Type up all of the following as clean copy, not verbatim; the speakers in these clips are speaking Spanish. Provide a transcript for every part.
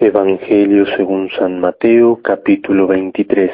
Evangelio según San Mateo, capítulo 23.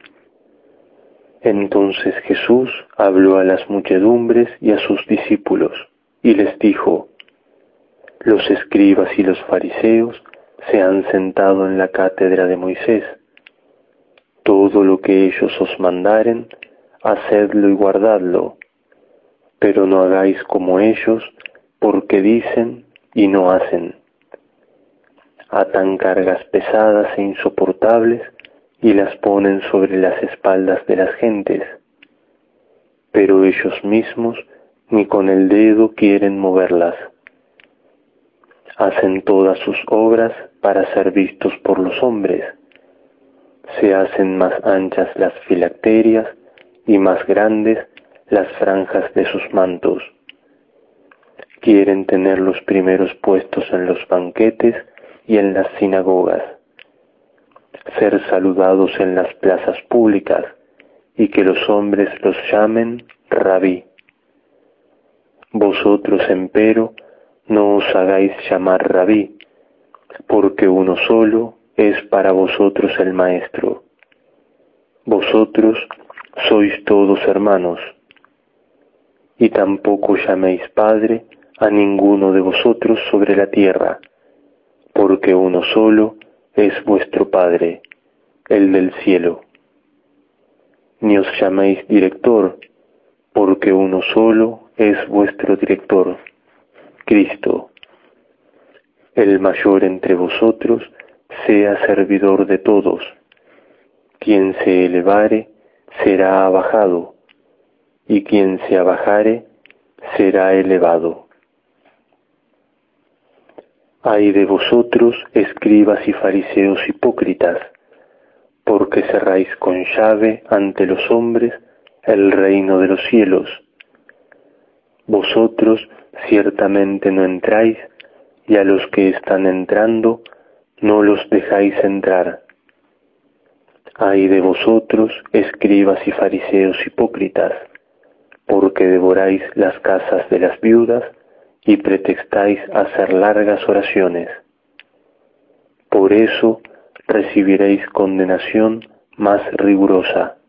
Entonces Jesús habló a las muchedumbres y a sus discípulos, y les dijo: Los escribas y los fariseos se han sentado en la cátedra de Moisés. Todo lo que ellos os mandaren, hacedlo y guardadlo, pero no hagáis como ellos, porque dicen y no hacen. Atan cargas pesadas e insoportables y las ponen sobre las espaldas de las gentes, pero ellos mismos ni con el dedo quieren moverlas. Hacen todas sus obras para ser vistos por los hombres. Se hacen más anchas las filacterias y más grandes las franjas de sus mantos. Quieren tener los primeros puestos en los banquetes y en las sinagogas, ser saludados en las plazas públicas y que los hombres los llamen Rabí. Vosotros, empero, no os hagáis llamar Rabí, porque uno solo es para vosotros el Maestro. Vosotros sois todos hermanos, y tampoco llaméis Padre a ninguno de vosotros sobre la tierra, porque uno solo es vuestro Padre, el del cielo. Ni os llaméis director, porque uno solo es vuestro director, Cristo. El mayor entre vosotros sea servidor de todos. Quien se elevare será abajado, y quien se abajare será elevado. Ay de vosotros, escribas y fariseos hipócritas, porque cerráis con llave ante los hombres el reino de los cielos. Vosotros ciertamente no entráis, y a los que están entrando no los dejáis entrar. Ay de vosotros, escribas y fariseos hipócritas, porque devoráis las casas de las viudas y pretextáis hacer largas oraciones. Por eso recibiréis condenación más rigurosa.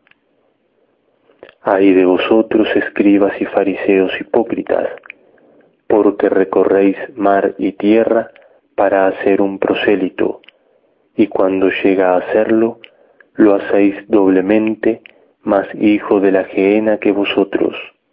Ay de vosotros, escribas y fariseos hipócritas, porque recorréis mar y tierra para hacer un prosélito, y cuando llega a hacerlo, lo hacéis doblemente más hijo de la gehenna que vosotros.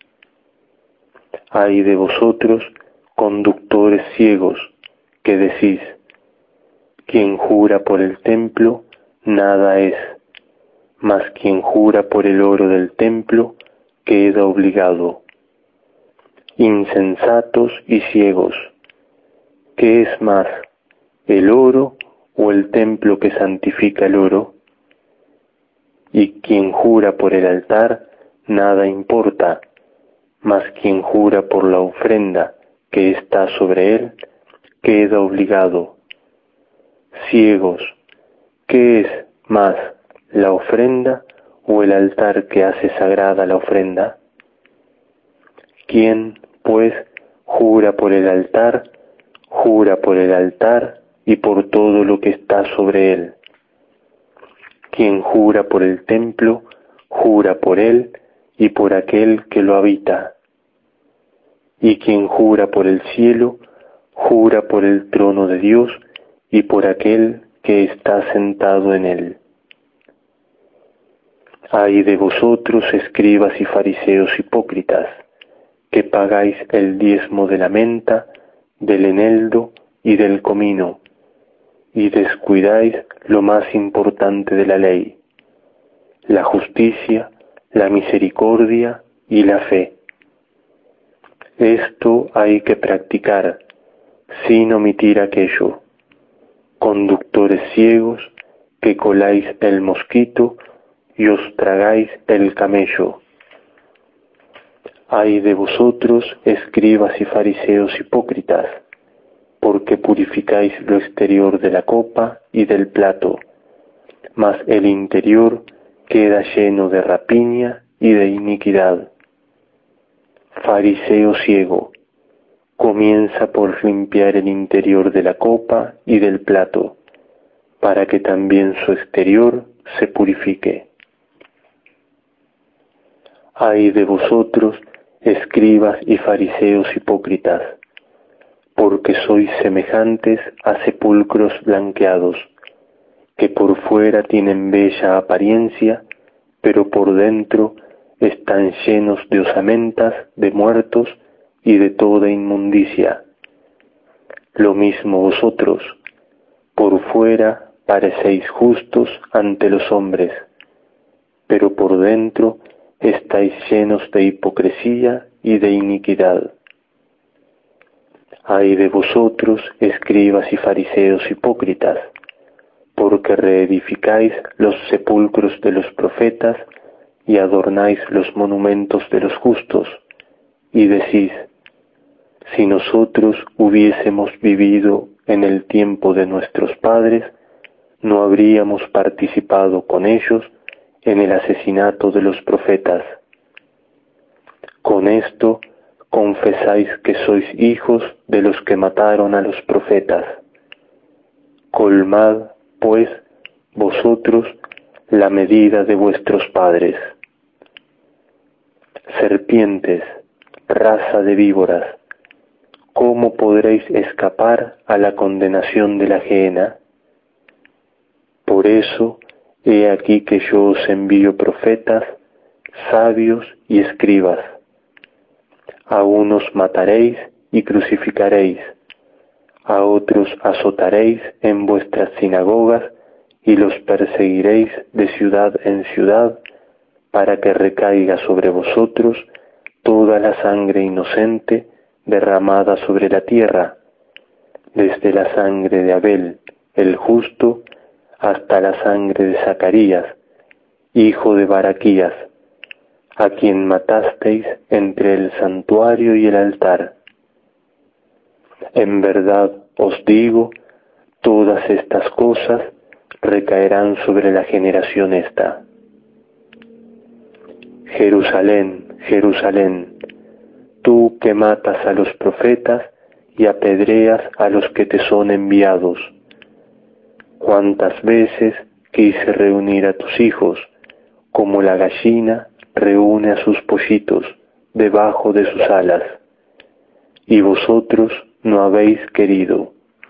Ay de vosotros, conductores ciegos, que decís: quien jura por el templo, nada es, mas quien jura por el oro del templo, queda obligado. Insensatos y ciegos, ¿qué es más, el oro o el templo que santifica el oro? Y quien jura por el altar, nada importa, mas quien jura por la ofrenda que está sobre él, queda obligado. Ciegos, ¿qué es más, la ofrenda o el altar que hace sagrada la ofrenda? Quien, pues, jura por el altar y por todo lo que está sobre él. Quien jura por el templo, jura por él y por aquel que lo habita. Y quien jura por el cielo, jura por el trono de Dios y por aquel que está sentado en él. Ay de vosotros, escribas y fariseos hipócritas, que pagáis el diezmo de la menta, del eneldo y del comino, y descuidáis lo más importante de la ley, la justicia, la misericordia y la fe. Esto hay que practicar, sin omitir aquello. Conductores ciegos, que coláis el mosquito y os tragáis el camello. Ay de vosotros, escribas y fariseos hipócritas, porque purificáis lo exterior de la copa y del plato, mas el interior queda lleno de rapiña y de iniquidad. Fariseo ciego, comienza por limpiar el interior de la copa y del plato, para que también su exterior se purifique. Ay de vosotros, escribas y fariseos hipócritas, porque sois semejantes a sepulcros blanqueados, que por fuera tienen bella apariencia, pero por dentro están llenos de osamentas, de muertos y de toda inmundicia. Lo mismo vosotros, por fuera parecéis justos ante los hombres, pero por dentro estáis llenos de hipocresía y de iniquidad. Ay de vosotros, escribas y fariseos hipócritas, porque reedificáis los sepulcros de los profetas y adornáis los monumentos de los justos, y decís, si nosotros hubiésemos vivido en el tiempo de nuestros padres, no habríamos participado con ellos en el asesinato de los profetas. Con esto confesáis que sois hijos de los que mataron a los profetas. Colmad, pues, vosotros la medida de vuestros padres. Serpientes, raza de víboras, ¿cómo podréis escapar a la condenación de la gehenna? Por eso, he aquí que yo os envío profetas, sabios y escribas. A unos mataréis y crucificaréis, a otros azotaréis en vuestras sinagogas y los perseguiréis de ciudad en ciudad, para que recaiga sobre vosotros toda la sangre inocente derramada sobre la tierra, desde la sangre de Abel, el justo, hasta la sangre de Zacarías, hijo de Baraquías, a quien matasteis entre el santuario y el altar. En verdad os digo, todas estas cosas recaerán sobre la generación esta. Jerusalén, Jerusalén, tú que matas a los profetas y apedreas a los que te son enviados. Cuántas veces quise reunir a tus hijos, como la gallina reúne a sus pollitos debajo de sus alas, y vosotros no habéis querido.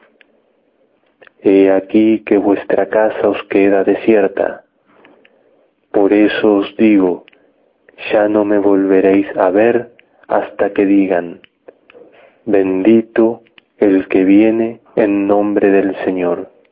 He aquí que vuestra casa os queda desierta. Por eso os digo, ya no me volveréis a ver hasta que digan, bendito el que viene en nombre del Señor.